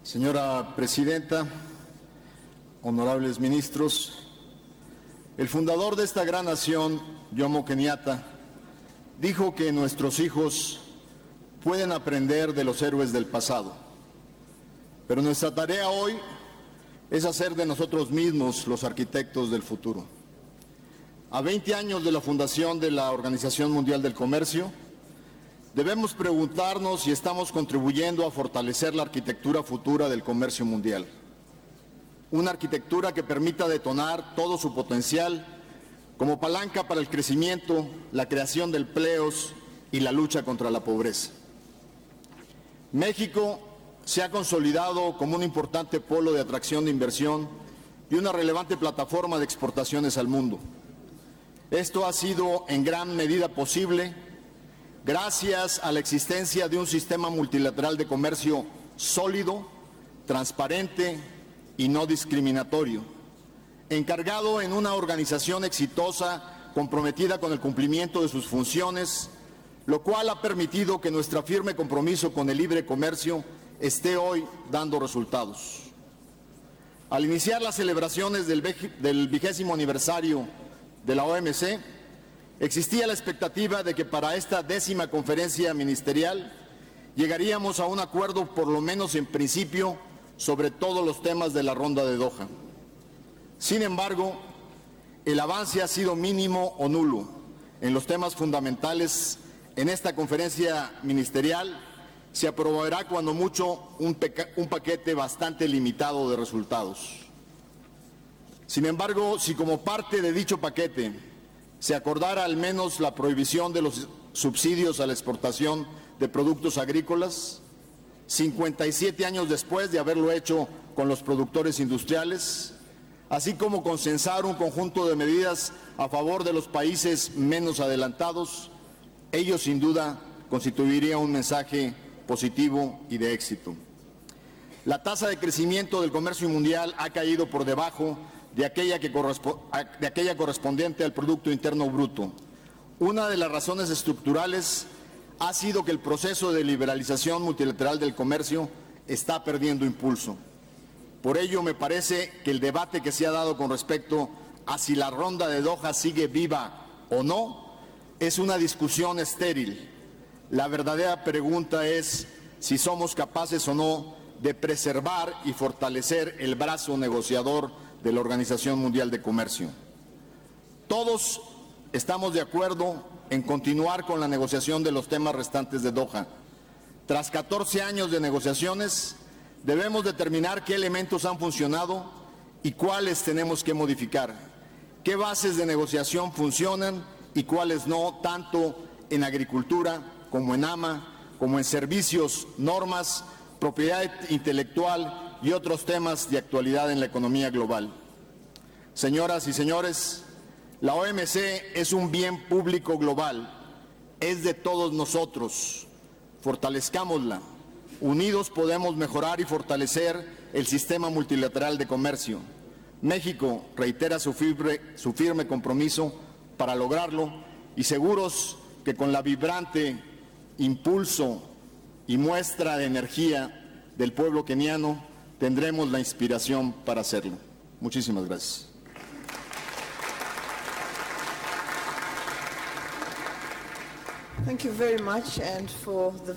Señora Presidenta, honorables ministros, el fundador de esta gran nación, Jomo Kenyatta, dijo que nuestros hijos pueden aprender de los héroes del pasado, pero nuestra tarea hoy es hacer de nosotros mismos los arquitectos del futuro. A 20 años de la fundación de la Organización Mundial del Comercio, debemos preguntarnos si estamos contribuyendo a fortalecer la arquitectura futura del comercio mundial. Una arquitectura que permita detonar todo su potencial como palanca para el crecimiento, la creación de empleos y la lucha contra la pobreza. México se ha consolidado como un importante polo de atracción de inversión y una relevante plataforma de exportaciones al mundo. Esto ha sido en gran medida posible gracias a la existencia de un sistema multilateral de comercio sólido, transparente y no discriminatorio, encargado en una organización exitosa comprometida con el cumplimiento de sus funciones, lo cual ha permitido que nuestro firme compromiso con el libre comercio esté hoy dando resultados. Al iniciar las celebraciones del 20º aniversario de la OMC, existía la expectativa de que para esta 10ª conferencia ministerial llegaríamos a un acuerdo, por lo menos en principio, sobre todos los temas de la ronda de Doha. Sin embargo, el avance ha sido mínimo o nulo en los temas fundamentales. En esta conferencia ministerial se aprobará cuando mucho un paquete bastante limitado de resultados. Sin embargo, si como parte de dicho paquete se acordara al menos la prohibición de los subsidios a la exportación de productos agrícolas, 57 años después de haberlo hecho con los productores industriales, así como consensar un conjunto de medidas a favor de los países menos adelantados, ello sin duda constituiría un mensaje positivo y de éxito. La tasa de crecimiento del comercio mundial ha caído por debajo de aquella correspondiente al Producto Interno Bruto. Una de las razones estructurales ha sido que el proceso de liberalización multilateral del comercio está perdiendo impulso. Por ello, me parece que el debate que se ha dado con respecto a si la ronda de Doha sigue viva o no es una discusión estéril. La verdadera pregunta es si somos capaces o no de preservar y fortalecer el brazo negociador de la Organización Mundial de Comercio. Todos estamos de acuerdo en continuar con la negociación de los temas restantes de Doha. Tras 14 años de negociaciones, debemos determinar qué elementos han funcionado y cuáles tenemos que modificar, qué bases de negociación funcionan y cuáles no, tanto en agricultura como en AMA, como en servicios, normas, propiedad intelectual y otros temas de actualidad en la economía global. Señoras y señores, la OMC es un bien público global, es de todos nosotros. Fortalezcámosla. Unidos podemos mejorar y fortalecer el sistema multilateral de comercio. México reitera su firme compromiso para lograrlo y seguros que con la vibrante impulso y muestra de energía del pueblo keniano tendremos la inspiración para hacerlo. Muchísimas gracias. Thank you very much, and for the